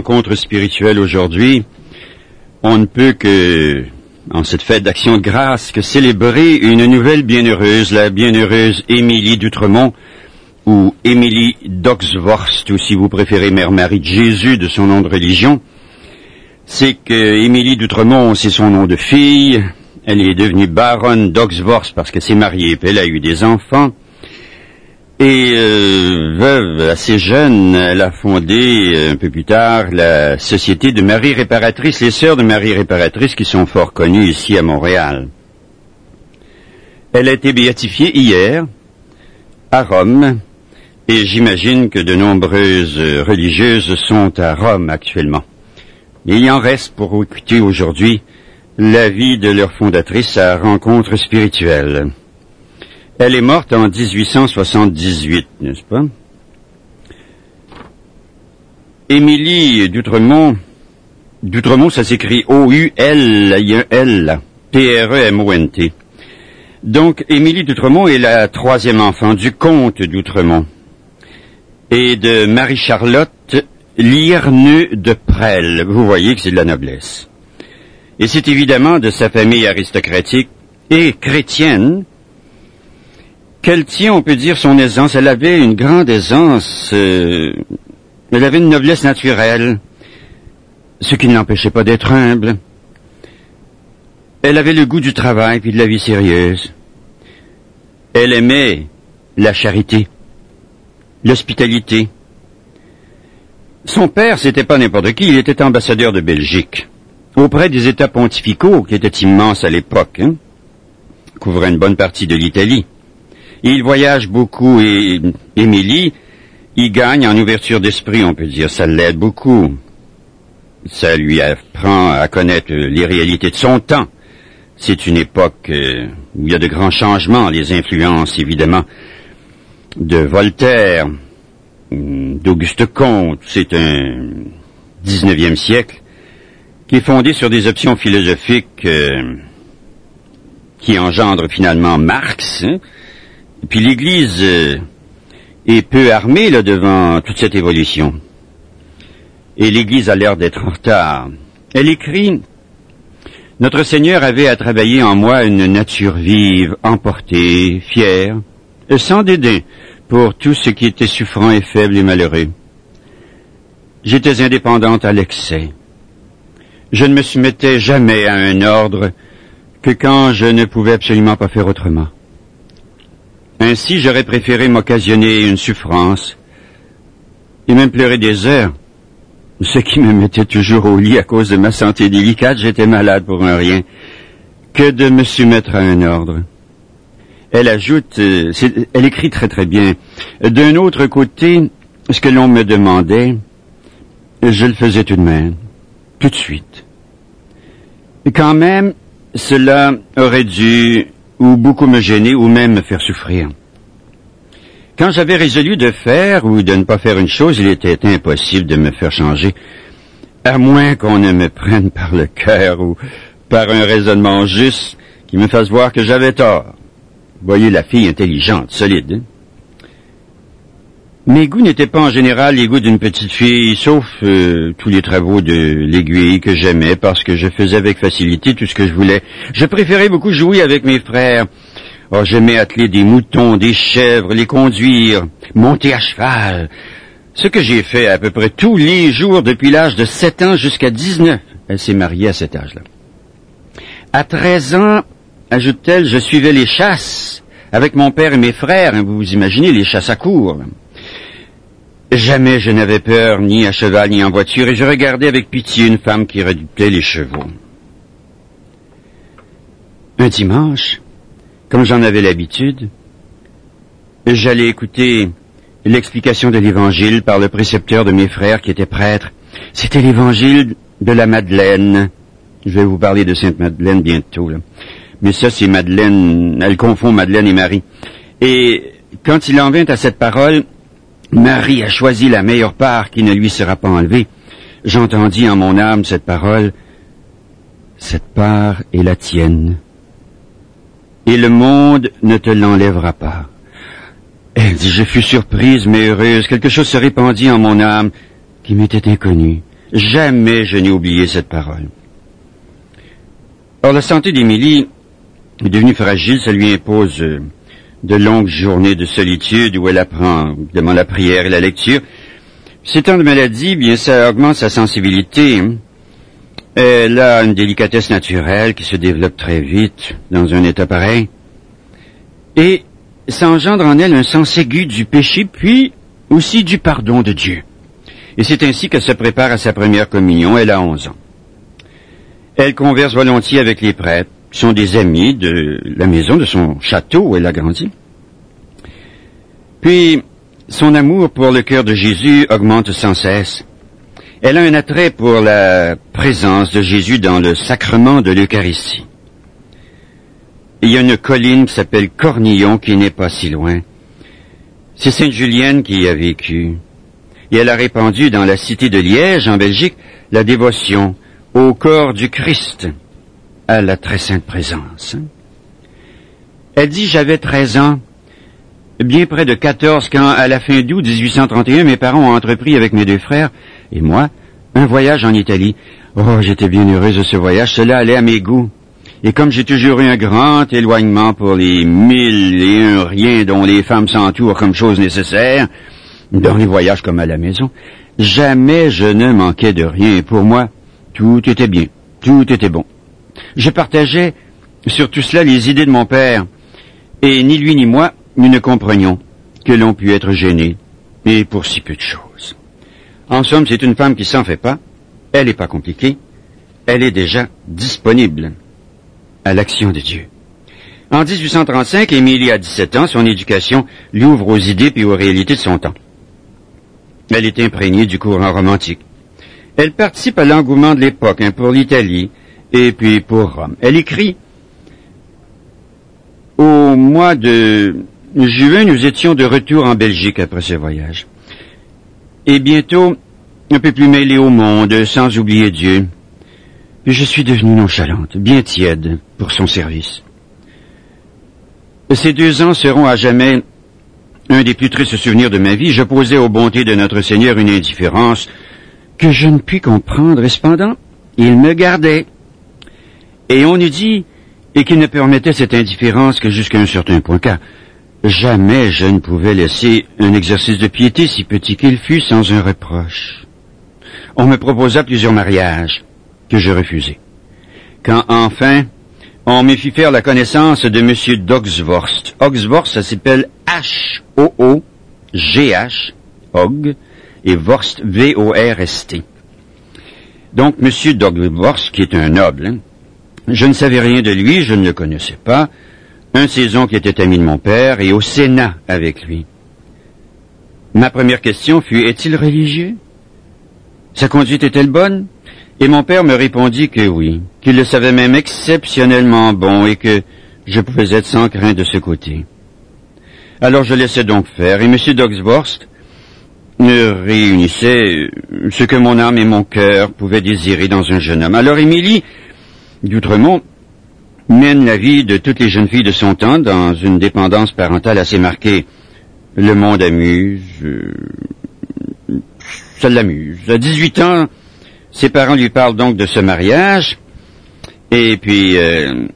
rencontre spirituelle aujourd'hui, on ne peut que, en cette fête d'action de grâce, que célébrer une nouvelle bienheureuse, la bienheureuse Émilie d'Outremont, ou Émilie d'Oxvorst, ou si vous préférez Mère Marie de Jésus de son nom de religion. C'est que Émilie d'Outremont, c'est son nom de fille. Elle est devenue baronne d'Oxvorst parce qu'elle s'est mariée, puis elle a eu des enfants. Et veuve assez jeune, elle a fondé un peu plus tard la Société de Marie Réparatrice, les Sœurs de Marie Réparatrice qui sont fort connues ici à Montréal. Elle a été béatifiée hier à Rome et j'imagine que de nombreuses religieuses sont à Rome actuellement. Et il en reste pour écouter aujourd'hui la vie de leur fondatrice, sa rencontre spirituelle. Elle est morte en 1878, n'est-ce pas? Émilie d'Outremont, ça s'écrit O-U-L, il y a un L, P-R-E-M-O-N-T. Donc, Émilie d'Outremont est la troisième enfant du comte d'Outremont et de Marie-Charlotte Lierneux de Presles. Vous voyez que c'est de la noblesse. Et c'est évidemment de sa famille aristocratique et chrétienne qu'elle tient, on peut dire, son aisance. Elle avait une grande aisance, elle avait une noblesse naturelle, ce qui ne l'empêchait pas d'être humble. Elle avait le goût du travail puis de la vie sérieuse. Elle aimait la charité, l'hospitalité. Son père, c'était pas n'importe qui, il était ambassadeur de Belgique, auprès des États pontificaux, qui étaient immenses à l'époque, couvraient une bonne partie de l'Italie. Il voyage beaucoup et Émilie, il gagne en ouverture d'esprit, on peut dire, ça l'aide beaucoup. Ça lui apprend à connaître les réalités de son temps. C'est une époque où il y a de grands changements, les influences évidemment de Voltaire, d'Auguste Comte, c'est un 19e siècle qui est fondé sur des options philosophiques qui engendrent finalement Marx. Puis l'Église est peu armée là devant toute cette évolution. Et l'Église a l'air d'être en retard. Elle écrit « Notre Seigneur avait à travailler en moi une nature vive, emportée, fière, sans dédain pour tout ce qui était souffrant et faible et malheureux. J'étais indépendante à l'excès. Je ne me soumettais jamais à un ordre que quand je ne pouvais absolument pas faire autrement. Ainsi, j'aurais préféré m'occasionner une souffrance et même pleurer des heures, ce qui me mettait toujours au lit à cause de ma santé délicate, j'étais malade pour un rien, que de me soumettre à un ordre. » Elle ajoute, elle écrit très très bien, « D'un autre côté, ce que l'on me demandait, je le faisais tout de même, tout de suite. Et quand même, cela aurait dû ou beaucoup me gêner ou même me faire souffrir. Quand j'avais résolu de faire ou de ne pas faire une chose, il était impossible de me faire changer, à moins qu'on ne me prenne par le cœur ou par un raisonnement juste qui me fasse voir que j'avais tort. » Voyez la fille intelligente, solide. Hein? Mes goûts n'étaient pas en général les goûts d'une petite fille, sauf tous les travaux de l'aiguille que j'aimais parce que je faisais avec facilité tout ce que je voulais. Je préférais beaucoup jouer avec mes frères. Oh, j'aimais atteler des moutons, des chèvres, les conduire, monter à cheval. Ce que j'ai fait à peu près tous les jours depuis l'âge de 7 ans jusqu'à 19. Elle s'est mariée à cet âge-là. À 13 ans, ajoute-t-elle, je suivais les chasses avec mon père et mes frères. Vous vous imaginez les chasses à courre. Jamais je n'avais peur, ni à cheval, ni en voiture, et je regardais avec pitié une femme qui redoutait les chevaux. Un dimanche, comme j'en avais l'habitude, j'allais écouter l'explication de l'Évangile par le précepteur de mes frères qui était prêtre. C'était l'Évangile de la Madeleine. Je vais vous parler de Sainte Madeleine bientôt, là. Mais ça, c'est Madeleine, elle confond Madeleine et Marie. Et quand il en vint à cette parole, Marie a choisi la meilleure part qui ne lui sera pas enlevée. J'entendis en mon âme cette parole, cette part est la tienne, et le monde ne te l'enlèvera pas. Elle dit, je fus surprise mais heureuse, quelque chose se répandit en mon âme qui m'était inconnu. Jamais je n'ai oublié cette parole. Or, la santé d'Émilie est devenue fragile, ça lui impose de longues journées de solitude où elle apprend évidemment la prière et la lecture. Ces temps de maladie, bien, ça augmente sa sensibilité. Elle a une délicatesse naturelle qui se développe très vite dans un état pareil. Et ça engendre en elle un sens aigu du péché, puis aussi du pardon de Dieu. Et c'est ainsi qu'elle se prépare à sa première communion. Elle a 11 ans. Elle converse volontiers avec les prêtres, qui sont des amis de la maison, de son château où elle a grandi. Puis, son amour pour le cœur de Jésus augmente sans cesse. Elle a un attrait pour la présence de Jésus dans le sacrement de l'Eucharistie. Il y a une colline qui s'appelle Cornillon qui n'est pas si loin. C'est Sainte Julienne qui y a vécu. Et elle a répandu dans la cité de Liège, en Belgique, la dévotion au corps du Christ, à la très sainte présence. Elle dit, j'avais 13 ans, bien près de 14, quand, à la fin d'août 1831, mes parents ont entrepris avec mes 2 frères et moi un voyage en Italie. Oh, j'étais bien heureuse de ce voyage, cela allait à mes goûts. Et comme j'ai toujours eu un grand éloignement pour les 1001 rien dont les femmes s'entourent comme chose nécessaire, dans les voyages comme à la maison, jamais je ne manquais de rien. Et pour moi, tout était bien, tout était bon. Je partageais sur tout cela les idées de mon père, et ni lui ni moi, nous ne comprenions que l'on pût être gêné, et pour si peu de choses. En somme, c'est une femme qui s'en fait pas, elle n'est pas compliquée, elle est déjà disponible à l'action de Dieu. En 1835, Émilie a 17 ans, son éducation l'ouvre aux idées et aux réalités de son temps. Elle est imprégnée du courant romantique. Elle participe à l'engouement de l'époque pour l'Italie et puis pour Rome. Elle écrit « Au mois de juin, nous étions de retour en Belgique après ce voyage. Et bientôt, un peu plus mêlée au monde, sans oublier Dieu. Je suis devenue nonchalante, bien tiède pour son service. Ces 2 ans seront à jamais un des plus tristes souvenirs de ma vie. J'opposais aux bontés de notre Seigneur une indifférence que je ne puis comprendre, et cependant, il me gardait. Et on eût dit, et qu'il ne permettait cette indifférence que jusqu'à un certain point, car jamais je ne pouvais laisser un exercice de piété, si petit qu'il fût, sans un reproche. On me proposa plusieurs mariages, que je refusai. Quand enfin, on me fit faire la connaissance de M. d'Oxvorst. Oxvorst, ça s'appelle H-O-O-G-H, Og, et Vorst, V-O-R-S-T. Donc, M. d'Oxvorst, qui est un noble, je ne savais rien de lui, je ne le connaissais pas, un de ses oncles était ami de mon père, et au Sénat avec lui. Ma première question fut, est-il religieux? Sa conduite est-elle bonne? Et mon père me répondit que oui, qu'il le savait même exceptionnellement bon et que je pouvais être sans crainte de ce côté. Alors je laissais donc faire, et M. d'Oxvorst me réunissait ce que mon âme et mon cœur pouvaient désirer dans un jeune homme. Alors Émilie d'Outremont mène la vie de toutes les jeunes filles de son temps dans une dépendance parentale assez marquée. Le monde amuse, ça l'amuse. À 18 ans, ses parents lui parlent donc de ce mariage, et puis elle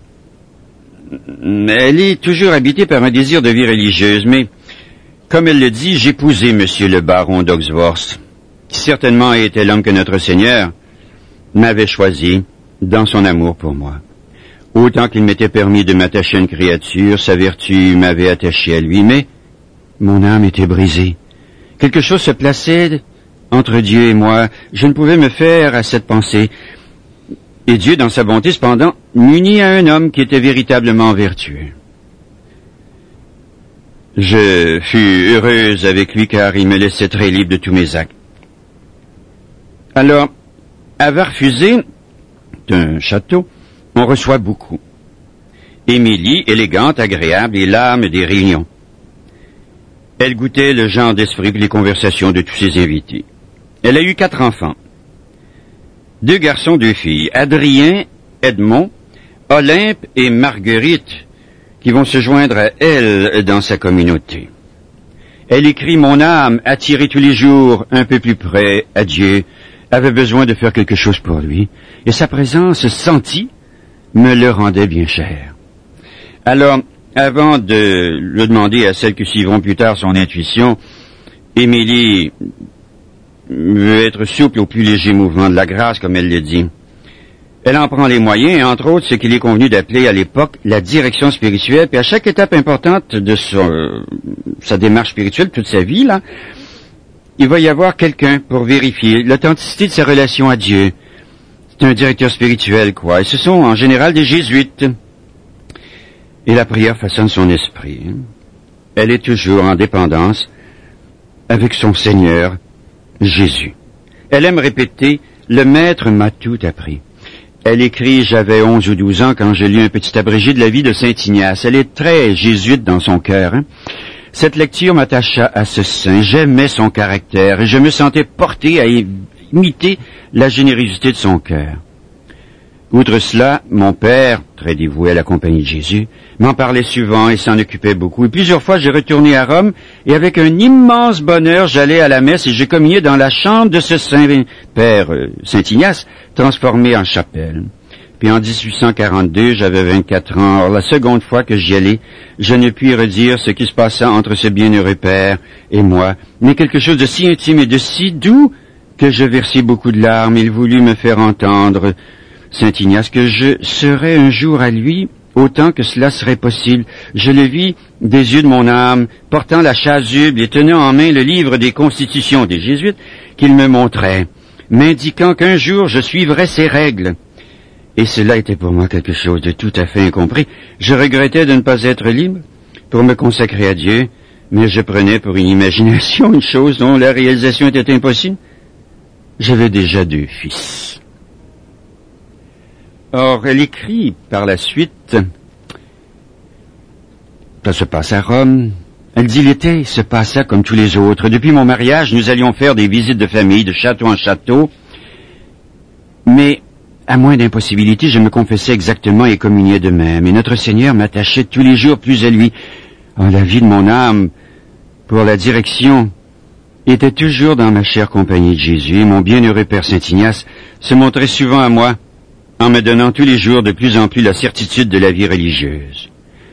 est toujours habitée par un désir de vie religieuse, mais comme elle le dit, j'épousai monsieur le baron d'Oxvorst, qui certainement était l'homme que notre Seigneur m'avait choisi dans son amour pour moi. Autant qu'il m'était permis de m'attacher à une créature, sa vertu m'avait attaché à lui, mais mon âme était brisée. Quelque chose se plaçait entre Dieu et moi. Je ne pouvais me faire à cette pensée. Et Dieu, dans sa bonté, cependant, m'unit à un homme qui était véritablement vertueux. Je fus heureuse avec lui car il me laissait très libre de tous mes actes. Alors, à Varfusé, d'un château, on reçoit beaucoup. Émilie, élégante, agréable, et l'âme des réunions. Elle goûtait le genre d'esprit et les conversations de tous ses invités. Elle a eu 4 enfants. 2 garçons, 2 filles. Adrien, Edmond, Olympe et Marguerite, qui vont se joindre à elle dans sa communauté. Elle écrit « Mon âme, attirée tous les jours un peu plus près à Dieu, avait besoin de faire quelque chose pour lui, et sa présence sentie me le rendait bien cher. Alors, avant de le demander à celles qui suivront plus tard son intuition, Émilie veut être souple au plus léger mouvement de la grâce, comme elle le dit. Elle en prend les moyens, et entre autres, ce qu'il est convenu d'appeler à l'époque la direction spirituelle. Puis à chaque étape importante de sa démarche spirituelle, toute sa vie, là, il va y avoir quelqu'un pour vérifier l'authenticité de sa relation à Dieu. C'est un directeur spirituel, quoi. Et ce sont en général des jésuites. Et la prière façonne son esprit. Elle est toujours en dépendance avec son Seigneur, Jésus. Elle aime répéter « Le Maître m'a tout appris ». Elle écrit « J'avais 11 ou 12 ans quand je lis un petit abrégé de la vie de saint Ignace ». Elle est très jésuite dans son cœur. Cette lecture m'attacha à ce saint. J'aimais son caractère et je me sentais porté à imiter la générosité de son cœur. Outre cela, mon père, très dévoué à la compagnie de Jésus, m'en parlait souvent et s'en occupait beaucoup. Et plusieurs fois, j'ai retourné à Rome et avec un immense bonheur, j'allais à la messe et je communiais dans la chambre de ce saint père, saint Ignace, transformé en chapelle. Puis en 1842, j'avais 24 ans. Or, la seconde fois que j'y allais, je ne puis redire ce qui se passa entre ce bienheureux père et moi, mais quelque chose de si intime et de si doux que je versai beaucoup de larmes. Il voulut me faire entendre, saint Ignace, que je serais un jour à lui, autant que cela serait possible. Je le vis des yeux de mon âme, portant la chasuble et tenant en main le livre des constitutions des Jésuites qu'il me montrait, m'indiquant qu'un jour je suivrais ses règles. Et cela était pour moi quelque chose de tout à fait incompris. Je regrettais de ne pas être libre pour me consacrer à Dieu, mais je prenais pour une imagination une chose dont la réalisation était impossible. J'avais déjà 2 fils. Or, elle écrit par la suite, ça se passe à Rome. Elle dit l'été se passa comme tous les autres. Depuis mon mariage, nous allions faire des visites de famille, de château en château. Mais, à moins d'impossibilité, je me confessais exactement et communiais de même. Et notre Seigneur m'attachait tous les jours plus à lui. Oh, la vie de mon âme, pour la direction, était toujours dans ma chère compagnie de Jésus. Et mon bienheureux Père Saint Ignace se montrait souvent à moi, en me donnant tous les jours de plus en plus la certitude de la vie religieuse.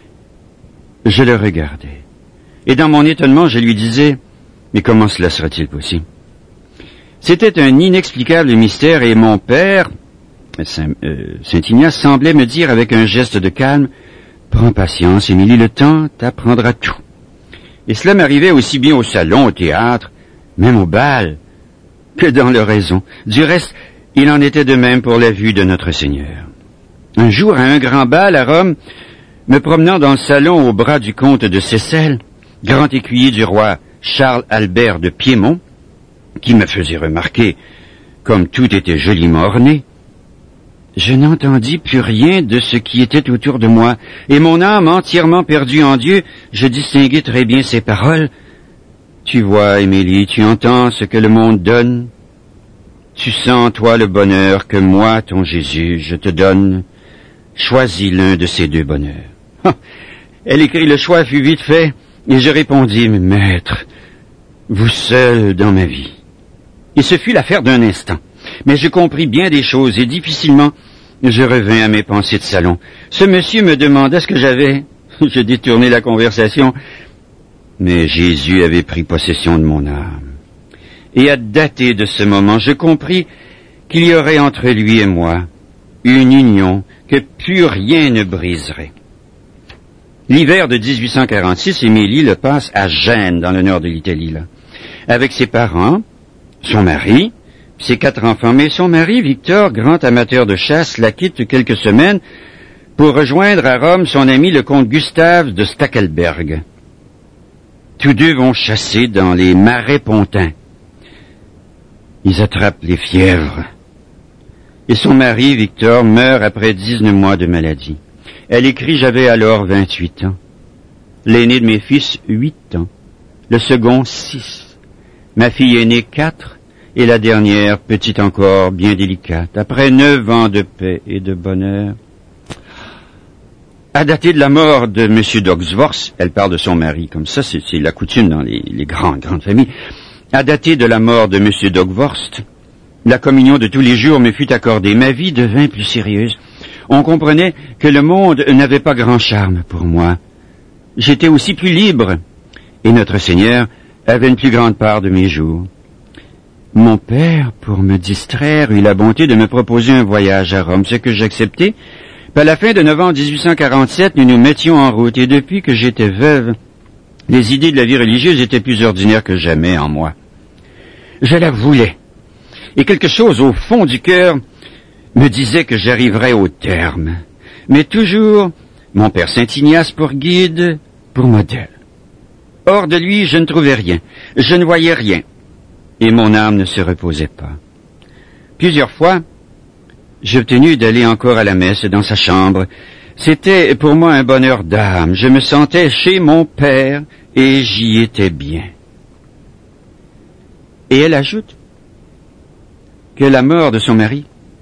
Je le regardais. Et dans mon étonnement, je lui disais, mais comment cela sera-t-il possible? C'était un inexplicable mystère et mon père, Saint Ignace, semblait me dire avec un geste de calme, prends patience, Émilie, le temps t'apprendra tout. Et cela m'arrivait aussi bien au salon, au théâtre, même au bal, que dans l'oraison. Du reste, il en était de même pour la vue de notre Seigneur. Un jour, à un grand bal à Rome, me promenant dans le salon au bras du comte de Seyssel, grand écuyer du roi Charles-Albert de Piémont, qui me faisait remarquer comme tout était joliment orné, je n'entendis plus rien de ce qui était autour de moi, et mon âme entièrement perdue en Dieu, je distinguai très bien ces paroles. Tu vois, Émilie, tu entends ce que le monde donne. Tu sens, toi, le bonheur que moi, ton Jésus, je te donne. Choisis l'un de ces 2 bonheurs. Elle écrit, le choix fut vite fait, et je répondis, Maître, vous seul dans ma vie. Et ce fut l'affaire d'un instant. Mais je compris bien des choses, et difficilement, je revins à mes pensées de salon. Ce monsieur me demanda ce que j'avais. Je détournai la conversation, mais Jésus avait pris possession de mon âme. Et à dater de ce moment, je compris qu'il y aurait entre lui et moi une union que plus rien ne briserait. L'hiver de 1846, Émilie le passe à Gênes, dans le nord de l'Italie, là, avec ses parents, son mari, ses 4 enfants. Mais son mari, Victor, grand amateur de chasse, la quitte quelques semaines pour rejoindre à Rome son ami le comte Gustave de Stackelberg. Tous 2 vont chasser dans les marais pontins. Ils attrapent les fièvres. Et son mari, Victor, meurt après 19 mois de maladie. Elle écrit, j'avais alors 28 ans. L'aîné de mes fils, 8 ans. Le second, 6. Ma fille aînée, 4. Et la dernière, petite encore, bien délicate. Après 9 ans de paix et de bonheur. À dater de la mort de M. d'Oxvorst, elle parle de son mari comme ça, c'est la coutume dans les grandes familles. À dater de la mort de M. d'Oxvorst, la communion de tous les jours me fut accordée, ma vie devint plus sérieuse. On comprenait que le monde n'avait pas grand charme pour moi. J'étais aussi plus libre, et notre Seigneur avait une plus grande part de mes jours. Mon père, pour me distraire, eut la bonté de me proposer un voyage à Rome, ce que j'acceptai. Puis à la fin de novembre 1847, nous nous mettions en route, et depuis que j'étais veuve, les idées de la vie religieuse étaient plus ordinaires que jamais en moi. Je la voulais, et quelque chose au fond du cœur me disait que j'arriverais au terme. Mais toujours, mon père Saint-Ignace pour guide, pour modèle. Hors de lui, je ne trouvais rien, je ne voyais rien, et mon âme ne se reposait pas. Plusieurs fois, j'ai obtenu d'aller encore à la messe dans sa chambre. C'était pour moi un bonheur d'âme. Je me sentais chez mon père et j'y étais bien. Et elle ajoute que la mort de son mari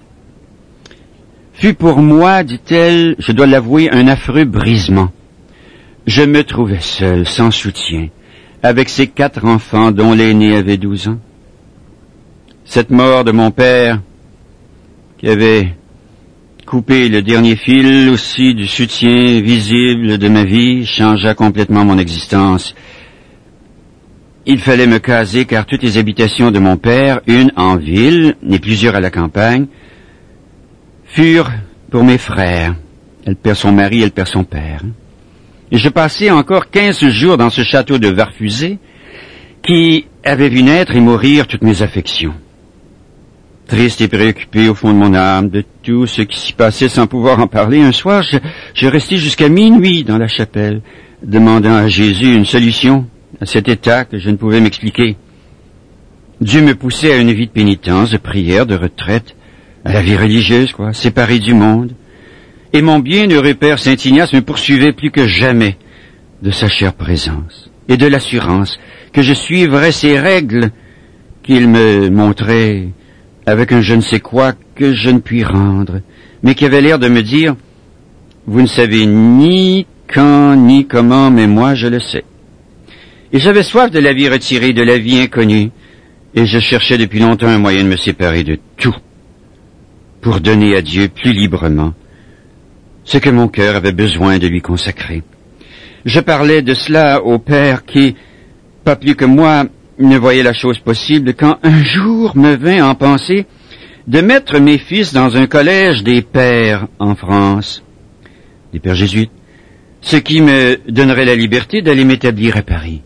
fut pour moi, dit-elle, je dois l'avouer, un affreux brisement. Je me trouvais seul, sans soutien, avec ses 4 enfants dont l'aîné avait 12 ans. Cette mort de mon père, qui avait coupé le dernier fil aussi du soutien visible de ma vie, changea complètement mon existence. Il fallait me caser car toutes les habitations de mon père, une en ville et plusieurs à la campagne, furent pour mes frères. Elle perd son mari, elle perd son père. Et je passai encore 15 jours dans ce château de Varfusé qui avait vu naître et mourir toutes mes affections. Triste et préoccupé au fond de mon âme de tout ce qui s'y passait sans pouvoir en parler, un soir, je restai jusqu'à minuit dans la chapelle, demandant à Jésus une solution à cet état que je ne pouvais m'expliquer. Dieu me poussait à une vie de pénitence, de prière, de retraite, à la vie religieuse, séparée du monde. Et mon bienheureux père Saint-Ignace me poursuivait plus que jamais de sa chère présence et de l'assurance que je suivrais ces règles qu'il me montrait avec un je ne sais quoi que je ne puis rendre, mais qui avait l'air de me dire « Vous ne savez ni quand ni comment, mais moi je le sais. » Et j'avais soif de la vie retirée, de la vie inconnue, et je cherchais depuis longtemps un moyen de me séparer de tout, pour donner à Dieu plus librement ce que mon cœur avait besoin de lui consacrer. Je parlais de cela au père qui, pas plus que moi, ne voyait la chose possible, quand un jour me vint en pensée de mettre mes fils dans un collège des pères en France, des pères jésuites, ce qui me donnerait la liberté d'aller m'établir à Paris.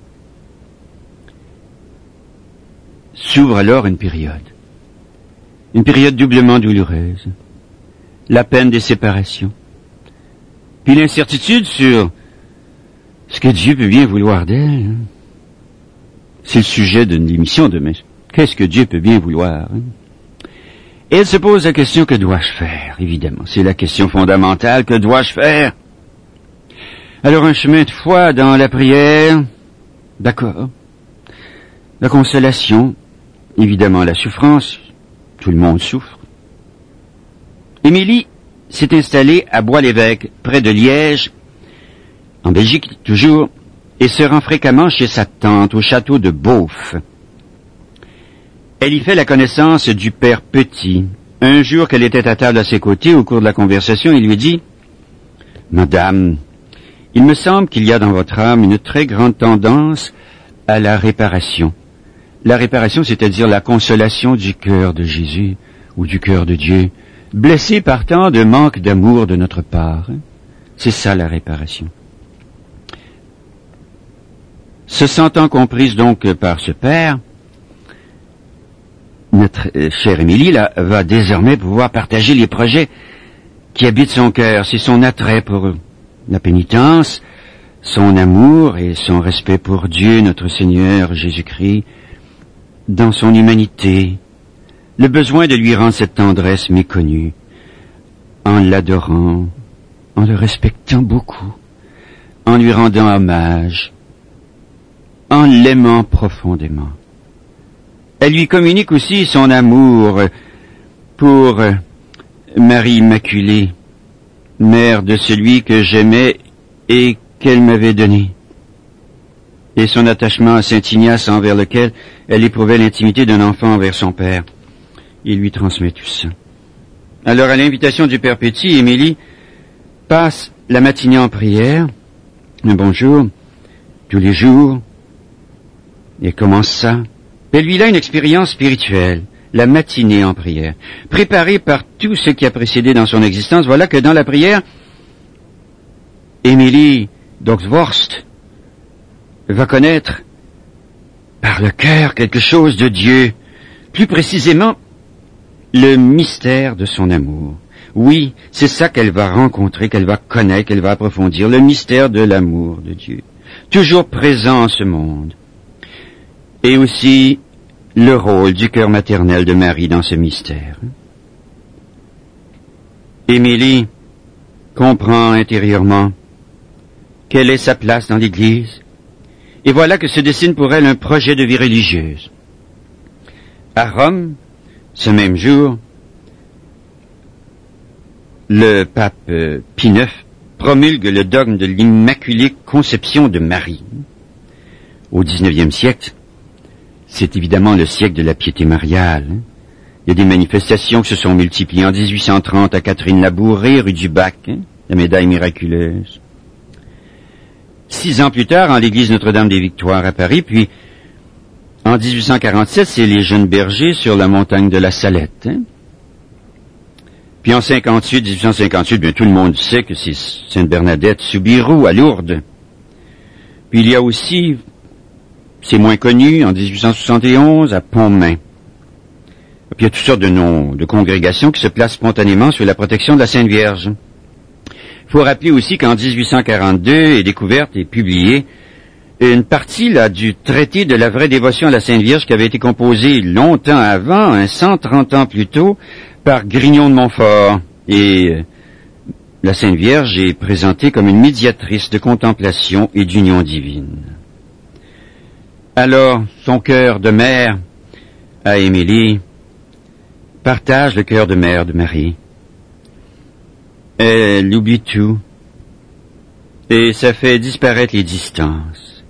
S'ouvre alors une période doublement douloureuse, la peine des séparations, puis l'incertitude sur ce que Dieu peut bien vouloir d'elle. C'est le sujet d'une émission demain. Qu'est-ce que Dieu peut bien vouloir? Et elle se pose la question, que dois-je faire? Évidemment, c'est la question fondamentale, que dois-je faire? Alors un chemin de foi dans la prière, d'accord. La consolation, évidemment la souffrance, tout le monde souffre. Émilie s'est installée à Bois-l'Évêque, près de Liège, en Belgique toujours, et se rend fréquemment chez sa tante, au château de Beauf. Elle y fait la connaissance du père Petit. Un jour qu'elle était à table à ses côtés, au cours de la conversation, il lui dit « Madame, il me semble qu'il y a dans votre âme une très grande tendance à la réparation. La réparation, c'est-à-dire la consolation du cœur de Jésus ou du cœur de Dieu, blessé par tant de manque d'amour de notre part. C'est ça la réparation. » Se sentant comprise donc par ce père, notre chère Émilie va désormais pouvoir partager les projets qui habitent son cœur. C'est son attrait pour la pénitence, son amour et son respect pour Dieu, notre Seigneur Jésus-Christ, dans son humanité, le besoin de lui rendre cette tendresse méconnue, en l'adorant, en le respectant beaucoup, en lui rendant hommage, en l'aimant profondément. Elle lui communique aussi son amour pour Marie Immaculée, mère de celui que j'aimais et qu'elle m'avait donné, et son attachement à Saint Ignace envers lequel elle éprouvait l'intimité d'un enfant envers son père. il lui transmet tout ça. Alors, à l'invitation du Père Petit, Émilie passe la matinée en prière, un bonjour, tous les jours, et commence ça. Et lui, il a une expérience spirituelle, la matinée en prière, préparée par tout ce qui a précédé dans son existence. Voilà que dans la prière, Émilie Doxvorst va connaître par le cœur quelque chose de Dieu, plus précisément le mystère de son amour. Oui, c'est ça qu'elle va rencontrer, qu'elle va connaître, qu'elle va approfondir, le mystère de l'amour de Dieu, toujours présent en ce monde. Et aussi le rôle du cœur maternel de Marie dans ce mystère. Émilie comprend intérieurement quelle est sa place dans l'Église, et voilà que se dessine pour elle un projet de vie religieuse. À Rome, ce même jour, le pape Pie IX promulgue le dogme de l'Immaculée Conception de Marie. Au XIXe siècle, c'est évidemment le siècle de la piété mariale. Il y a des manifestations qui se sont multipliées. En 1830, à Catherine-Labourrée, rue du Bac, la médaille miraculeuse. 6 ans plus tard, en l'église Notre-Dame des Victoires à Paris, puis en 1847, c'est les jeunes bergers sur la montagne de la Salette. Puis en 1858, bien, tout le monde sait que c'est Sainte Bernadette Soubirous à Lourdes. Puis il y a aussi, c'est moins connu, en 1871, à Pontmain. Puis il y a toutes sortes de noms de congrégations qui se placent spontanément sous la protection de la Sainte Vierge. Il faut rappeler aussi qu'en 1842 est découverte et publiée une partie là du traité de la vraie dévotion à la Sainte Vierge qui avait été composé longtemps avant, 130 ans plus tôt, par Grignon de Montfort. Et la Sainte Vierge est présentée comme une médiatrice de contemplation et d'union divine. Alors, son cœur de mère à Émilie partage le cœur de mère de Marie. Elle oublie tout, et ça fait disparaître les distances.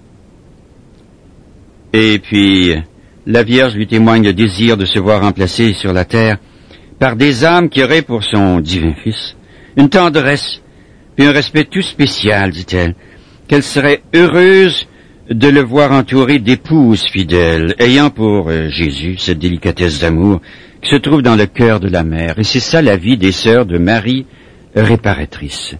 Et puis, la Vierge lui témoigne le désir de se voir remplacée sur la terre par des âmes qui auraient pour son divin Fils une tendresse et un respect tout spécial, dit-elle, qu'elle serait heureuse de le voir entouré d'épouses fidèles, ayant pour Jésus cette délicatesse d'amour qui se trouve dans le cœur de la mère. Et c'est ça la vie des sœurs de Marie réparatrice.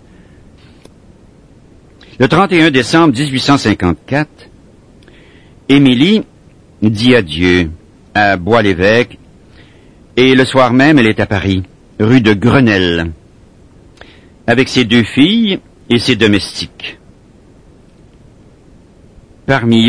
Le 31 décembre 1854, Émilie dit adieu à Bois-l'Évêque et le soir même, elle est à Paris, rue de Grenelle, avec ses 2 filles et ses domestiques. Parmi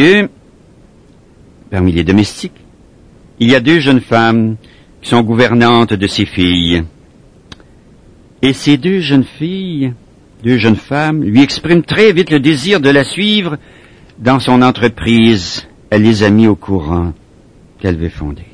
les domestiques, il y a 2 jeunes femmes qui sont gouvernantes de ses filles. Et ces 2 jeunes filles, 2 jeunes femmes, lui expriment très vite le désir de la suivre dans son entreprise. Elle les a mis au courant qu'elle veut fonder.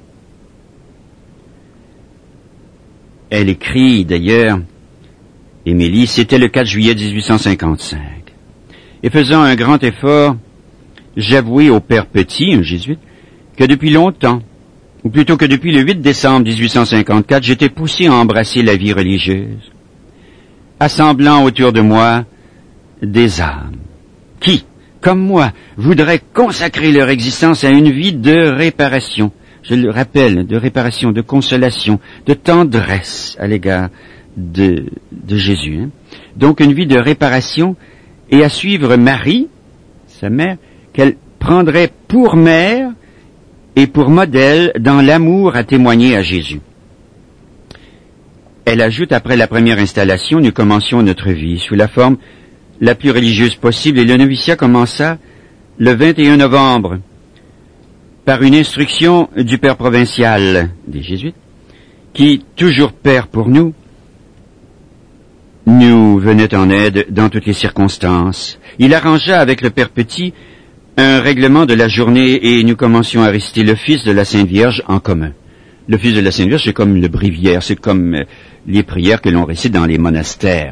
Elle écrit d'ailleurs, Émilie, c'était le 4 juillet 1855. Et faisant un grand effort, j'avouai au Père Petit, un jésuite, que depuis longtemps, ou plutôt que depuis le 8 décembre 1854, j'étais poussé à embrasser la vie religieuse, assemblant autour de moi des âmes qui, comme moi, voudraient consacrer leur existence à une vie de réparation. Je le rappelle, de réparation, de consolation, de tendresse à l'égard de Jésus. Donc une vie de réparation et à suivre Marie, sa mère, qu'elle prendrait pour mère et pour modèle dans l'amour à témoigner à Jésus. Elle ajoute, après la première installation, nous commencions notre vie sous la forme la plus religieuse possible et le noviciat commença le 21 novembre par une instruction du père provincial des Jésuites qui, toujours père pour nous venait en aide dans toutes les circonstances. Il arrangea avec le père Petit un règlement de la journée et nous commencions à réciter l'office de la Sainte Vierge en commun. L'office de la Sainte Vierge, c'est comme le bréviaire, c'est comme les prières que l'on récite dans les monastères.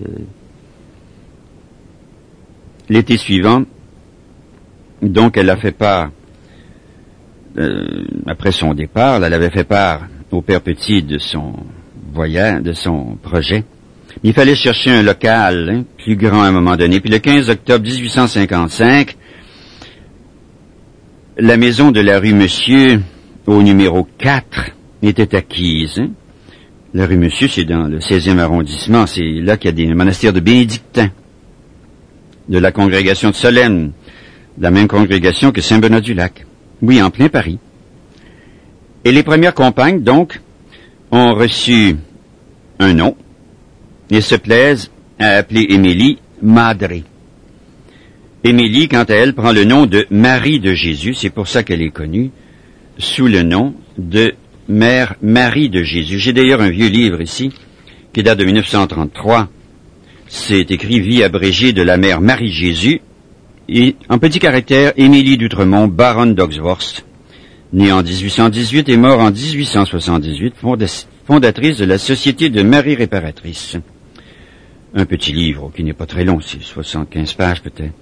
L'été suivant, donc elle a fait part, après son départ, elle avait fait part au père Petit de son voyage, de son projet. Il fallait chercher un local plus grand à un moment donné. Puis le 15 octobre 1855, la maison de la rue Monsieur, au numéro 4, était acquise. La rue Monsieur, c'est dans le 16e arrondissement. C'est là qu'il y a des monastères de bénédictins, de la congrégation de Solesmes, la même congrégation que Saint-Benoît-du-Lac. Oui, en plein Paris. Et les premières compagnes, donc, ont reçu un nom et se plaisent à appeler Émilie Madre. Émilie, quant à elle, prend le nom de Marie de Jésus. C'est pour ça qu'elle est connue sous le nom de Mère Marie de Jésus. J'ai d'ailleurs un vieux livre ici qui date de 1933. C'est écrit « Vie abrégée de la Mère Marie Jésus » et en petit caractère, Émilie d'Outremont, baronne d'Oxworth, née en 1818 et mort en 1878, fondatrice de la Société de Marie Réparatrice. Un petit livre qui n'est pas très long, c'est 75 pages peut-être.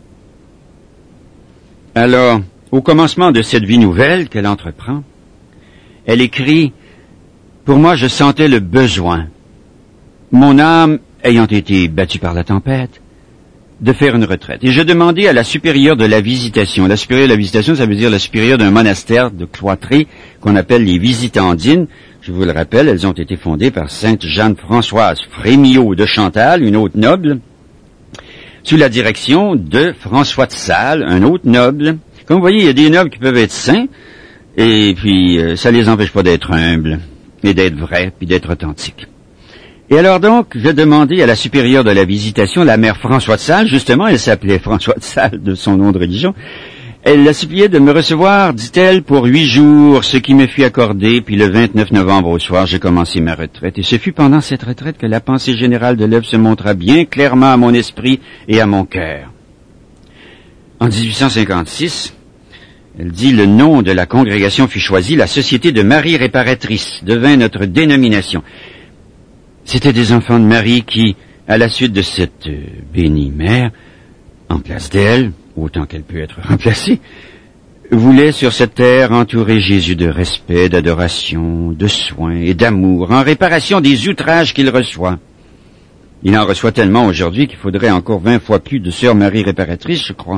Alors, au commencement de cette vie nouvelle qu'elle entreprend, elle écrit « Pour moi, je sentais le besoin, mon âme ayant été battue par la tempête, de faire une retraite. Et je demandais à la supérieure de la Visitation. La supérieure de la Visitation, ça veut dire la supérieure d'un monastère de cloîtré qu'on appelle les Visitandines. Je vous le rappelle, elles ont été fondées par Sainte Jeanne-Françoise Frémillot de Chantal, une autre noble, sous la direction de François de Sales, un autre noble. Comme vous voyez, il y a des nobles qui peuvent être saints, et puis ça les empêche pas d'être humbles, et d'être vrais, puis d'être authentiques. Et alors donc, je demandais à la supérieure de la Visitation, la mère François de Sales, justement, elle s'appelait François de Sales de son nom de religion, elle la suppliait de me recevoir, dit-elle, pour 8 jours, ce qui me fut accordé, puis le 29 novembre au soir, j'ai commencé ma retraite. Et ce fut pendant cette retraite que la pensée générale de l'œuvre se montra bien clairement à mon esprit et à mon cœur. En 1856, elle dit, le nom de la congrégation fut choisi, la Société de Marie Réparatrice devint notre dénomination. C'était des enfants de Marie qui, à la suite de cette bénie mère, en place d'elle, autant qu'elle peut être remplacée, voulaient sur cette terre entourer Jésus de respect, d'adoration, de soins et d'amour, en réparation des outrages qu'il reçoit. Il en reçoit tellement aujourd'hui qu'il faudrait encore 20 fois plus de sœurs Marie réparatrices, je crois.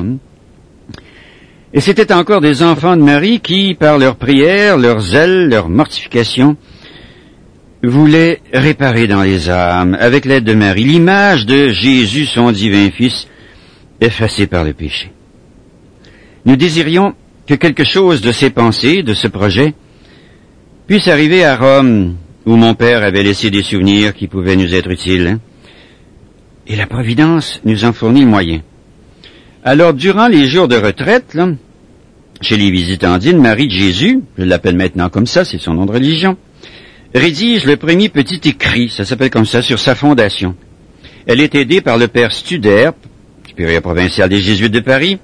Et c'était encore des enfants de Marie qui, par leurs prières, leur zèle, leur mortification, voulaient réparer dans les âmes, avec l'aide de Marie, l'image de Jésus, son divin Fils, effacé par le péché. Nous désirions que quelque chose de ces pensées, de ce projet, puisse arriver à Rome, où mon père avait laissé des souvenirs qui pouvaient nous être utiles. Et la Providence nous en fournit le moyen. Alors, durant les jours de retraite, là, chez les Visitandines, Marie de Jésus, je l'appelle maintenant comme ça, c'est son nom de religion, rédige le premier petit écrit, ça s'appelle comme ça, sur sa fondation. Elle est aidée par le père Studer, supérieur provincial des Jésuites de Paris.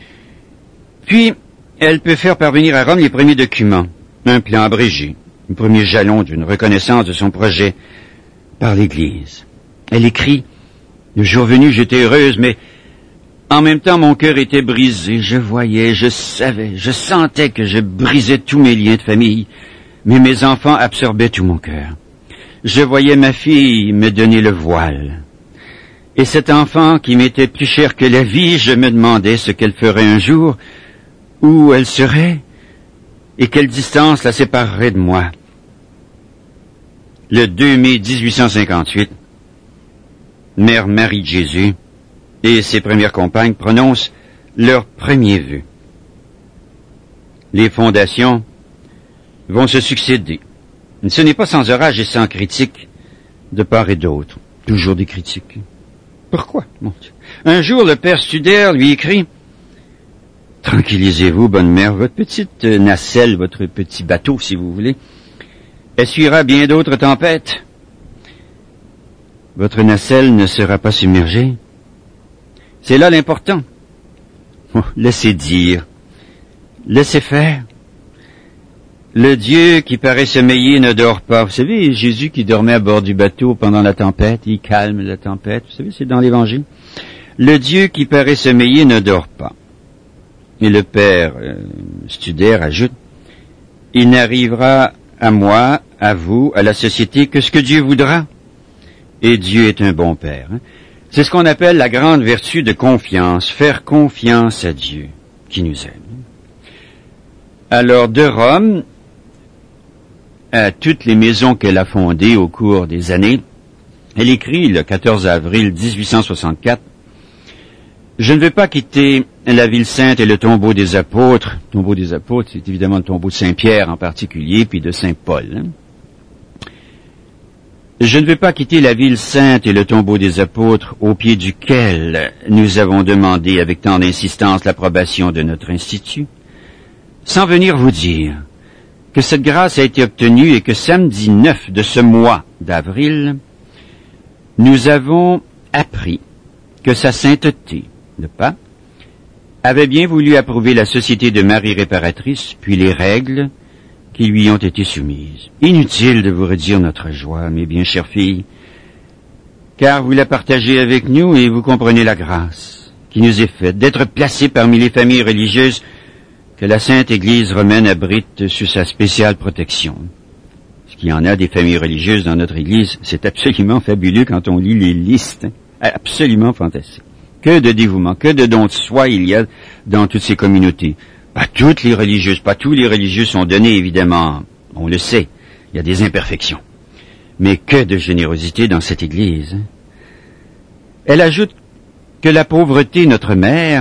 Puis, elle peut faire parvenir à Rome les premiers documents, un plan abrégé, le premier jalon d'une reconnaissance de son projet par l'Église. Elle écrit, « Le jour venu, j'étais heureuse, mais en même temps, mon cœur était brisé. Je voyais, je savais, je sentais que je brisais tous mes liens de famille. Mais mes enfants absorbaient tout mon cœur. Je voyais ma fille me donner le voile. Et cet enfant qui m'était plus cher que la vie, je me demandais ce qu'elle ferait un jour, où elle serait, et quelle distance la séparerait de moi. » Le 2 mai 1858, Mère Marie de Jésus et ses premières compagnes prononcent leur premier vœu. Les fondations vont se succéder. Ce n'est pas sans orage et sans critique de part et d'autre. Toujours des critiques. Pourquoi, mon Dieu? Un jour, le père Studer lui écrit, « Tranquillisez-vous, bonne mère, votre petite nacelle, votre petit bateau, si vous voulez, essuiera bien d'autres tempêtes. Votre nacelle ne sera pas submergée. C'est là l'important. Oh, laissez dire, laissez faire. Le Dieu qui paraît sommeiller ne dort pas. Vous savez, Jésus qui dormait à bord du bateau pendant la tempête, il calme la tempête. Vous savez, c'est dans l'Évangile. Le Dieu qui paraît sommeiller ne dort pas. Et le père Studer ajoute, il n'arrivera à moi, à vous, à la société, que ce que Dieu voudra. Et Dieu est un bon Père. C'est ce qu'on appelle la grande vertu de confiance, faire confiance à Dieu qui nous aime. Alors, de Rome, à toutes les maisons qu'elle a fondées au cours des années, elle écrit le 14 avril 1864, « Je ne veux pas quitter la ville sainte et le tombeau des apôtres. » Le tombeau des apôtres, c'est évidemment le tombeau de Saint-Pierre en particulier, puis de Saint-Paul. Je ne veux pas quitter la ville sainte et le tombeau des apôtres au pied duquel nous avons demandé avec tant d'insistance l'approbation de notre institut, sans venir vous dire que cette grâce a été obtenue et que samedi 9 de ce mois d'avril, nous avons appris que sa sainteté, le pape, avait bien voulu approuver la société de Marie réparatrice, puis les règles qui lui ont été soumises. Inutile de vous redire notre joie, mes bien chères filles, car vous la partagez avec nous et vous comprenez la grâce qui nous est faite d'être placés parmi les familles religieuses que la Sainte Église romaine abrite sous sa spéciale protection. Ce qu'il y en a des familles religieuses dans notre Église, c'est absolument fabuleux quand on lit les listes. Absolument fantastique. Que de dévouement, que de dons de soi il y a dans toutes ces communautés. Pas toutes les religieuses, pas tous les religieux sont donnés, évidemment. On le sait, il y a des imperfections. Mais que de générosité dans cette Église. Elle ajoute que la pauvreté, notre mère,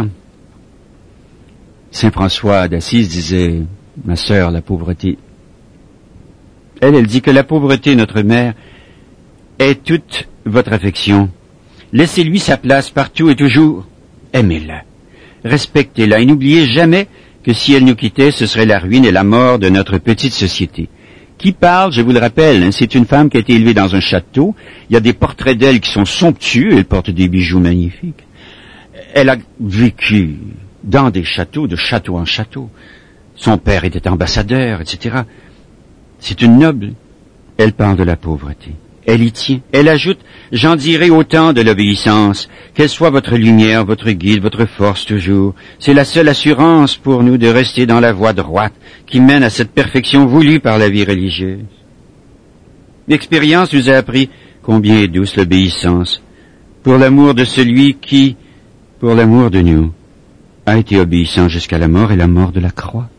Saint François d'Assise disait, ma sœur, la pauvreté. Elle dit que la pauvreté, notre mère, est toute votre affection. Laissez-lui sa place partout et toujours. Aimez-la. Respectez-la et n'oubliez jamais que si elle nous quittait, ce serait la ruine et la mort de notre petite société. Qui parle, je vous le rappelle, c'est une femme qui a été élevée dans un château. Il y a des portraits d'elle qui sont somptueux. Elle porte des bijoux magnifiques. Elle a vécu dans des châteaux, de château en château. Son père était ambassadeur, etc. C'est une noble. Elle parle de la pauvreté. Elle y tient. Elle ajoute, j'en dirai autant de l'obéissance, qu'elle soit votre lumière, votre guide, votre force toujours. C'est la seule assurance pour nous de rester dans la voie droite qui mène à cette perfection voulue par la vie religieuse. L'expérience nous a appris combien est douce l'obéissance pour l'amour de celui qui, pour l'amour de nous, a été obéissant jusqu'à la mort et la mort de la croix.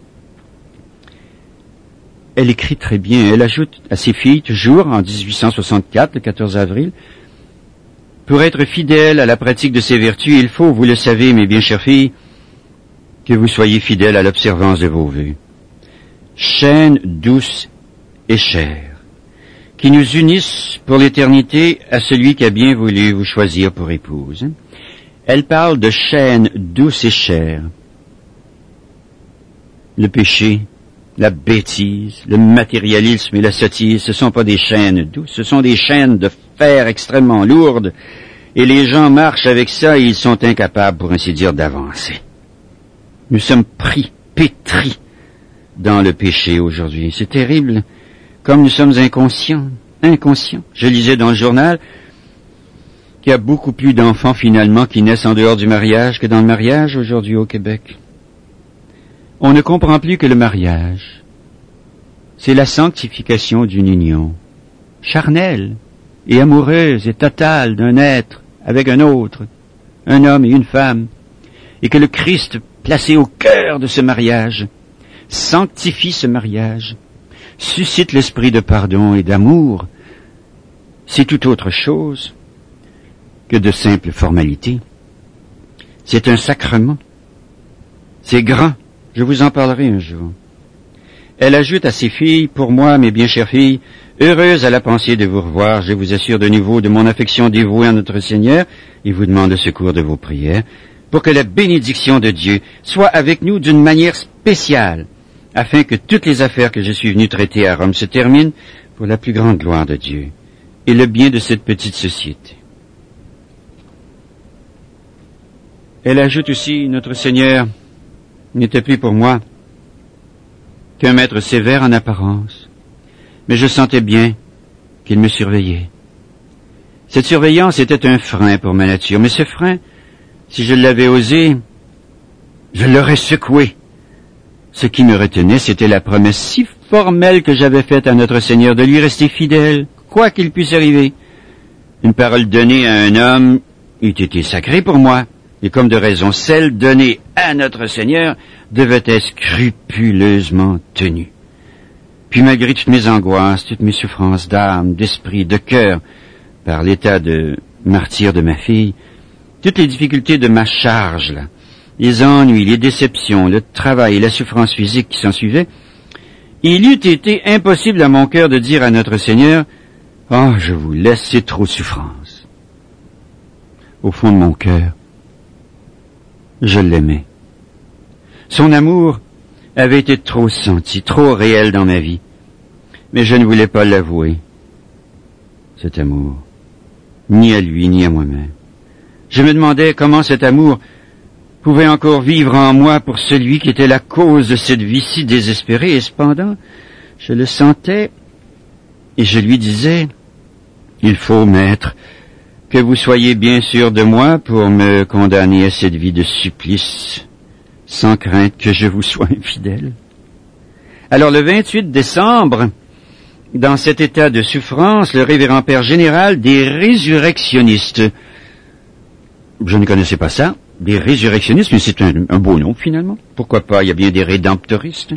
Elle écrit très bien. Elle ajoute à ses filles, toujours en 1864, le 14 avril, pour être fidèle à la pratique de ces vertus, il faut, vous le savez, mes bien chères filles, que vous soyez fidèles à l'observance de vos vœux. Chaînes douces et chères, qui nous unissent pour l'éternité à celui qui a bien voulu vous choisir pour épouse. Elle parle de chaînes douces et chères. Le péché, la bêtise, le matérialisme et la sottise, ce ne sont pas des chaînes douces, ce sont des chaînes de fer extrêmement lourdes, et les gens marchent avec ça et ils sont incapables, pour ainsi dire, d'avancer. Nous sommes pris, pétris dans le péché aujourd'hui. C'est terrible, comme nous sommes inconscients. Je lisais dans le journal qu'il y a beaucoup plus d'enfants finalement qui naissent en dehors du mariage que dans le mariage aujourd'hui au Québec. On ne comprend plus que le mariage, c'est la sanctification d'une union charnelle et amoureuse et totale d'un être avec un autre, un homme et une femme, et que le Christ, placé au cœur de ce mariage, sanctifie ce mariage, suscite l'esprit de pardon et d'amour. C'est tout autre chose que de simples formalités. C'est un sacrement. C'est grand. Je vous en parlerai un jour. Elle ajoute à ses filles, pour moi, mes bien chères filles, heureuse à la pensée de vous revoir, je vous assure de nouveau de mon affection dévouée à notre Seigneur et vous demande le secours de vos prières, pour que la bénédiction de Dieu soit avec nous d'une manière spéciale, afin que toutes les affaires que je suis venu traiter à Rome se terminent pour la plus grande gloire de Dieu et le bien de cette petite société. Elle ajoute aussi, notre Seigneur n'était plus pour moi qu'un maître sévère en apparence, mais je sentais bien qu'il me surveillait. Cette surveillance était un frein pour ma nature, mais ce frein, si je l'avais osé, je l'aurais secoué, Ce qui me retenait, c'était la promesse si formelle que j'avais faite à notre Seigneur de lui rester fidèle, quoi qu'il puisse arriver. Une parole donnée à un homme eût été sacrée pour moi, et comme de raison, celle donnée à notre Seigneur devait être scrupuleusement tenue. Puis malgré toutes mes angoisses, toutes mes souffrances d'âme, d'esprit, de cœur, par l'état de martyr de ma fille, toutes les difficultés de ma charge, là, les ennuis, les déceptions, le travail et la souffrance physique qui s'en suivaient, il eût été impossible à mon cœur de dire à notre Seigneur, « Oh, je vous laisse, c'est trop de souffrance. » Au fond de mon cœur, je l'aimais. Son amour avait été trop senti, trop réel dans ma vie, mais je ne voulais pas l'avouer, cet amour, ni à lui, ni à moi-même. Je me demandais comment cet amour pouvait encore vivre en moi pour celui qui était la cause de cette vie si désespérée, et cependant, je le sentais, et je lui disais, « Il faut, maître, que vous soyez bien sûr de moi pour me condamner à cette vie de supplice, sans crainte que je vous sois infidèle. » Alors le 28 décembre, dans cet état de souffrance, le révérend père général des résurrectionnistes, je ne connaissais pas ça, des résurrectionnistes, mais c'est un beau nom finalement. Pourquoi pas, il y a bien des rédemptoristes.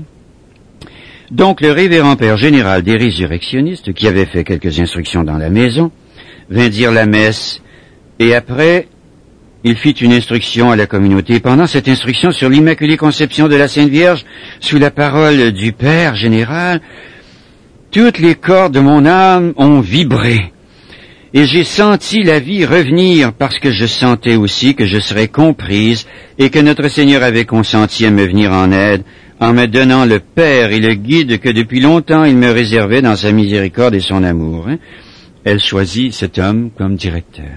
Donc le révérend père général des résurrectionnistes, qui avait fait quelques instructions dans la maison, vint dire la messe, et après, il fit une instruction à la communauté. Pendant cette instruction sur l'Immaculée Conception de la Sainte Vierge, sous la parole du Père général, toutes les cordes de mon âme ont vibré. Et j'ai senti la vie revenir parce que je sentais aussi que je serais comprise et que notre Seigneur avait consenti à me venir en aide en me donnant le Père et le guide que depuis longtemps il me réservait dans sa miséricorde et son amour. Elle choisit cet homme comme directeur.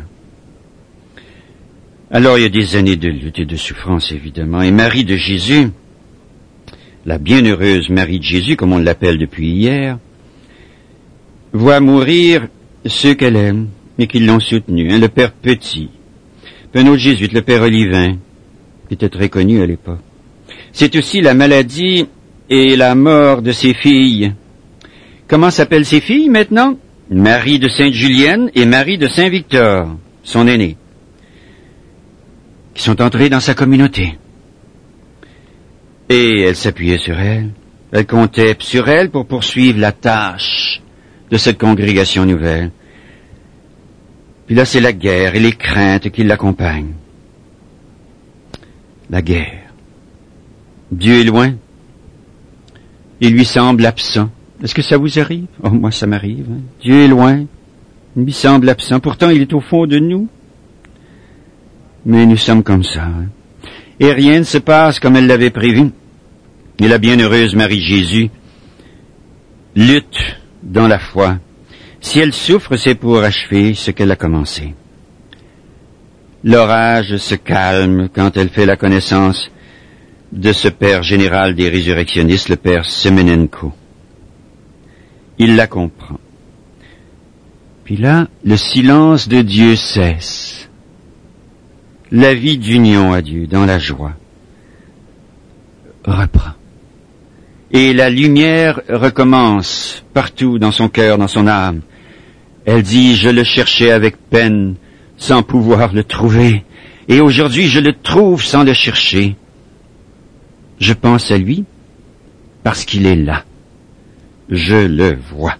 Alors il y a des années de lutte et de souffrance évidemment, et Marie de Jésus, la bienheureuse Marie de Jésus comme on l'appelle depuis hier, voit mourir ceux qu'elle aime et qui l'ont soutenu, le père Petit, un autre jésuite, le père Olivin, qui était très connu à l'époque. C'est aussi la maladie et la mort de ses filles. Comment s'appellent ses filles maintenant? Marie de Sainte-Julienne et Marie de Saint-Victor, son aînée, qui sont entrées dans sa communauté. Et elle s'appuyait sur elle, elle comptait sur elle pour poursuivre la tâche de cette congrégation nouvelle. Puis là, c'est la guerre et les craintes qui l'accompagnent. La guerre. Dieu est loin. Il lui semble absent. Est-ce que ça vous arrive? Oh, moi, ça m'arrive. Dieu est loin. Il lui semble absent. Pourtant, il est au fond de nous. Mais nous sommes comme ça. Et rien ne se passe comme elle l'avait prévu. Et la bienheureuse Marie Jésus lutte dans la foi. Si elle souffre, c'est pour achever ce qu'elle a commencé. L'orage se calme quand elle fait la connaissance de ce père général des résurrectionnistes, le père Semenenko. Il la comprend. Puis là, le silence de Dieu cesse. La vie d'union à Dieu, dans la joie, reprend. Et la lumière recommence partout dans son cœur, dans son âme. Elle dit, je le cherchais avec peine, sans pouvoir le trouver. Et aujourd'hui, je le trouve sans le chercher. Je pense à lui parce qu'il est là. Je le vois.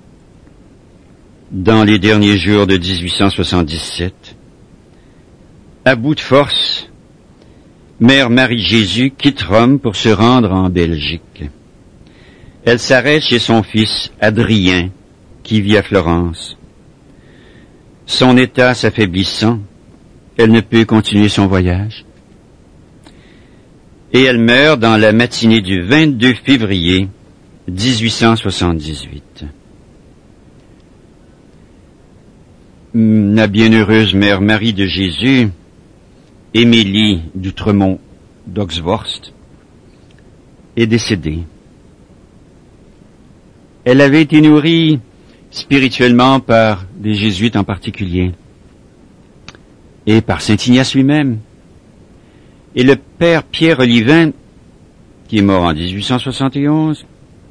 Dans les derniers jours de 1877, à bout de force, Mère Marie-Jésus quitte Rome pour se rendre en Belgique. Elle s'arrête chez son fils Adrien, qui vit à Florence. Son état s'affaiblissant, elle ne peut continuer son voyage. Et elle meurt dans la matinée du 22 février 1878. La bienheureuse Mère Marie de Jésus, Émilie d'Outremont d'Oxvorst, est décédée. Elle avait été nourrie spirituellement par des jésuites en particulier et par Saint Ignace lui-même. Et le père Pierre Olivin qui est mort en 1871,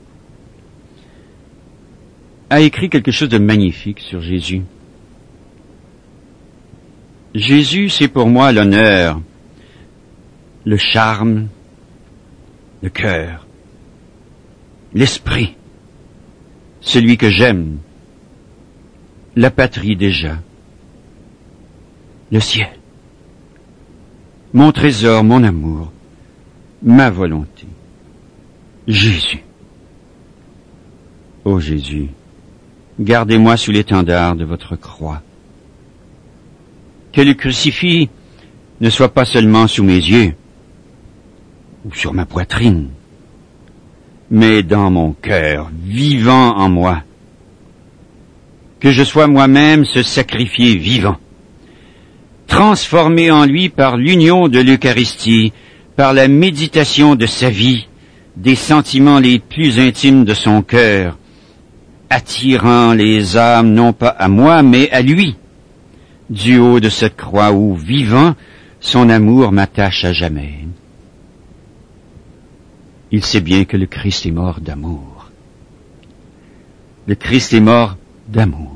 a écrit quelque chose de magnifique sur Jésus. Jésus, c'est pour moi l'honneur, le charme, le cœur, l'esprit, celui que j'aime, la patrie déjà, le ciel, mon trésor, mon amour, ma volonté. Jésus. Ô Jésus, gardez-moi sous l'étendard de votre croix. Que le crucifix ne soit pas seulement sous mes yeux ou sur ma poitrine, mais dans mon cœur, vivant en moi. Que je sois moi-même ce sacrifié vivant, transformé en lui par l'union de l'Eucharistie, par la méditation de sa vie, des sentiments les plus intimes de son cœur, attirant les âmes non pas à moi, mais à lui, du haut de cette croix où, vivant, son amour m'attache à jamais. Il sait bien que le Christ est mort d'amour. Le Christ est mort d'amour.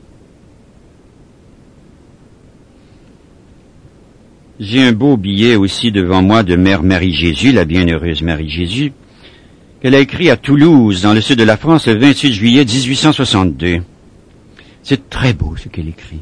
J'ai un beau billet aussi devant moi de Mère Marie-Jésus, la bienheureuse Marie-Jésus, qu'elle a écrit à Toulouse, dans le sud de la France, le 28 juillet 1862. C'est très beau ce qu'elle écrit.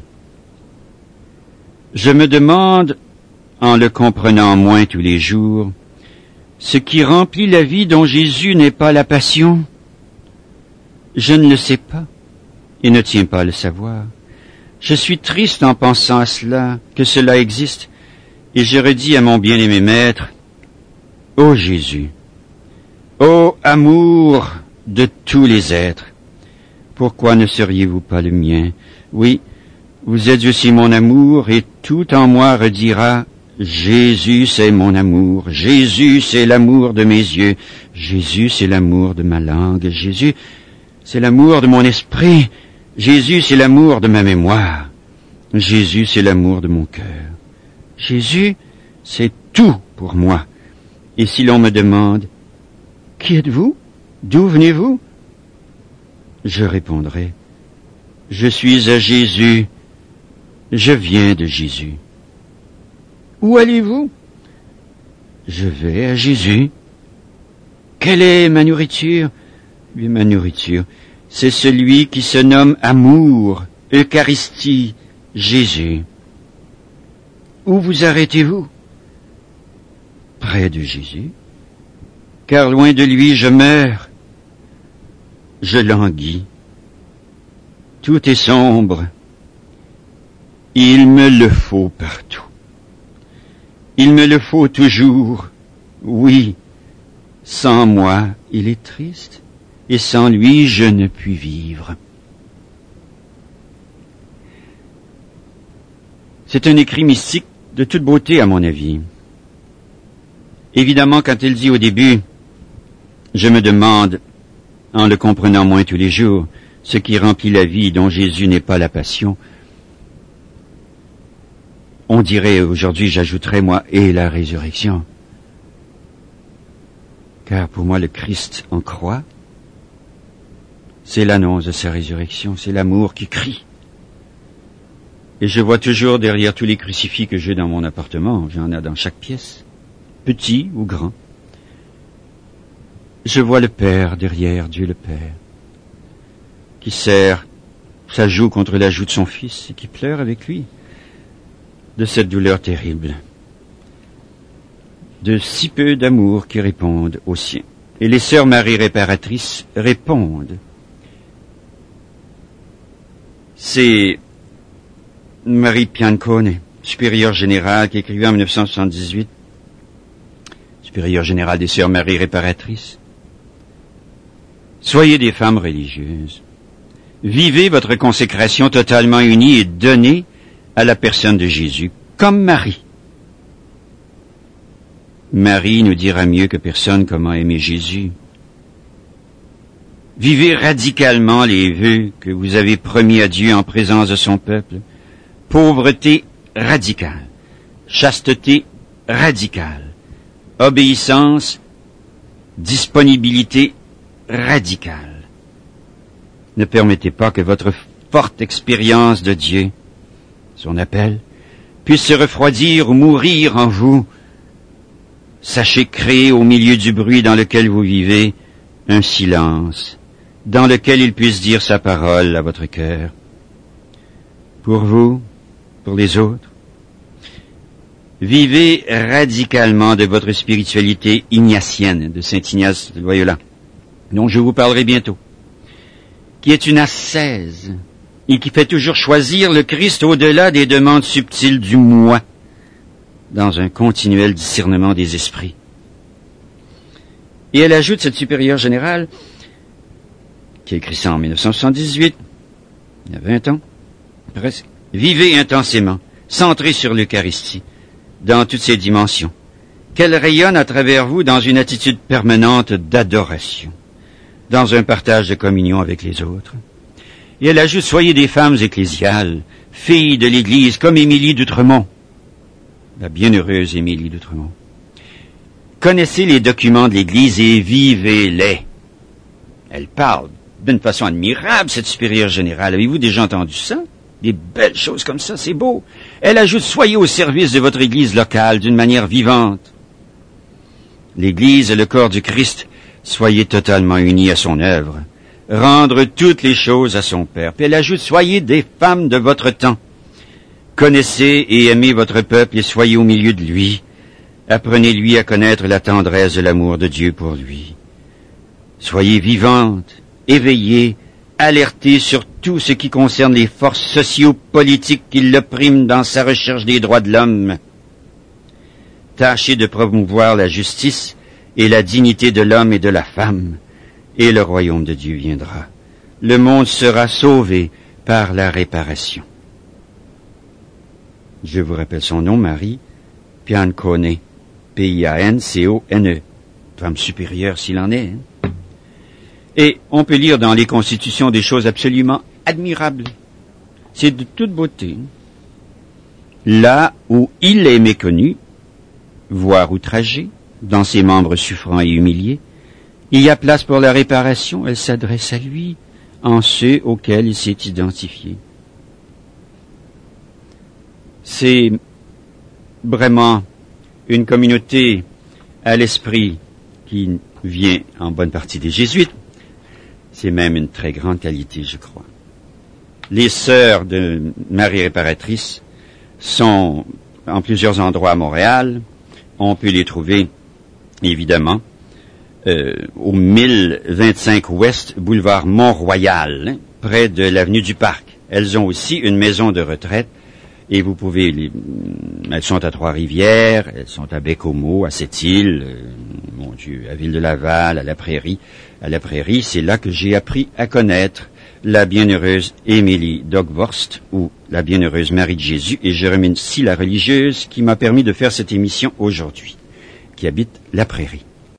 Je me demande, en le comprenant moins tous les jours, ce qui remplit la vie dont Jésus n'est pas la passion. Je ne le sais pas, et ne tiens pas à le savoir. Je suis triste en pensant à cela, que cela existe, et je redis à mon bien-aimé maître, ô Jésus, ô amour de tous les êtres, pourquoi ne seriez-vous pas le mien? Oui, vous êtes aussi mon amour, et tout en moi redira, Jésus c'est mon amour, Jésus c'est l'amour de mes yeux, Jésus c'est l'amour de ma langue, Jésus c'est l'amour de mon esprit, Jésus c'est l'amour de ma mémoire, Jésus c'est l'amour de mon cœur. Jésus, c'est tout pour moi. Et si l'on me demande, qui êtes-vous? D'où venez-vous? Je répondrai, je suis à Jésus, je viens de Jésus. Où allez-vous? Je vais à Jésus. Quelle est ma nourriture? Oui, ma nourriture, c'est celui qui se nomme amour, Eucharistie, Jésus. Où vous arrêtez-vous? Près de Jésus, car loin de lui je meurs, je languis. Tout est sombre, il me le faut partout. Il me le faut toujours, oui, sans moi il est triste, et sans lui je ne puis vivre. C'est un écrit mystique de toute beauté, à mon avis. Évidemment, quand il dit au début, je me demande, en le comprenant moins tous les jours, ce qui remplit la vie dont Jésus n'est pas la passion, on dirait aujourd'hui, j'ajouterais moi, et la résurrection. Car pour moi, le Christ en croix, c'est l'annonce de sa résurrection, c'est l'amour qui crie. Et je vois toujours derrière tous les crucifix que j'ai dans mon appartement, j'en ai dans chaque pièce, petit ou grand. Je vois le Père derrière, Dieu le Père, qui serre sa joue contre la joue de son Fils et qui pleure avec lui de cette douleur terrible, de si peu d'amour qui répondent au sien. Et les sœurs Marie réparatrices répondent. C'est Marie Piancone, supérieure générale, qui écrivait en 1978, supérieure générale des sœurs Marie réparatrices. Soyez des femmes religieuses. Vivez votre consécration totalement unie et donnée à la personne de Jésus, comme Marie. Marie nous dira mieux que personne comment aimer Jésus. Vivez radicalement les vœux que vous avez promis à Dieu en présence de son peuple. Pauvreté radicale, chasteté radicale, obéissance disponibilité radicale. Ne permettez pas que votre forte expérience de Dieu, son appel, puisse se refroidir ou mourir en vous. Sachez créer au milieu du bruit dans lequel vous vivez un silence, dans lequel il puisse dire sa parole à votre cœur. Pour vous, pour les autres, vivez radicalement de votre spiritualité ignatienne de Saint Ignace de Loyola, dont je vous parlerai bientôt, qui est une ascèse et qui fait toujours choisir le Christ au-delà des demandes subtiles du moi, dans un continuel discernement des esprits. Et elle ajoute, cette supérieure générale, qui a écrit ça en 1978, il y a 20 ans, presque, vivez intensément, centré sur l'Eucharistie, dans toutes ses dimensions, qu'elle rayonne à travers vous dans une attitude permanente d'adoration, dans un partage de communion avec les autres. Et elle ajoute, soyez des femmes ecclésiales, filles de l'Église, comme Émilie d'Outremont, la bienheureuse Émilie d'Outremont. Connaissez les documents de l'Église et vivez-les. Elle parle d'une façon admirable, cette supérieure générale. Avez-vous déjà entendu ça? Des belles choses comme ça, c'est beau. Elle ajoute, soyez au service de votre Église locale d'une manière vivante. L'Église est le corps du Christ. Soyez totalement unis à son œuvre. Rendre toutes les choses à son Père. Puis elle ajoute, soyez des femmes de votre temps. Connaissez et aimez votre peuple et soyez au milieu de lui. Apprenez-lui à connaître la tendresse de l'amour de Dieu pour lui. Soyez vivantes, éveillées, alertées sur tout ce qui concerne les forces socio-politiques qui l'oppriment dans sa recherche des droits de l'homme. Tâchez de promouvoir la justice et la dignité de l'homme et de la femme, et le royaume de Dieu viendra. Le monde sera sauvé par la réparation. Je vous rappelle son nom, Marie Piancone, Piancone, femme supérieure s'il en est. Et on peut lire dans les constitutions des choses absolument admirables. C'est de toute beauté. Là où il est méconnu, voire outragé, dans ses membres souffrants et humiliés, il y a place pour la réparation. Elle s'adresse à lui, en ceux auxquels il s'est identifié. C'est vraiment une communauté à l'esprit qui vient en bonne partie des jésuites. C'est même une très grande qualité, je crois. Les sœurs de Marie Réparatrice sont en plusieurs endroits à Montréal. On peut les trouver, évidemment, au 1025 Ouest, boulevard Mont-Royal, près de l'avenue du Parc. Elles ont aussi une maison de retraite, et vous pouvez... elles sont à Trois-Rivières, elles sont à Bécomo, à Sept-Îles, à Ville-de-Laval, à La Prairie. À La Prairie, c'est là que j'ai appris à connaître la bienheureuse Émilie Dogvorst, ou la bienheureuse Marie de Jésus, et je remercie la religieuse qui m'a permis de faire cette émission aujourd'hui, qui habite La Prairie.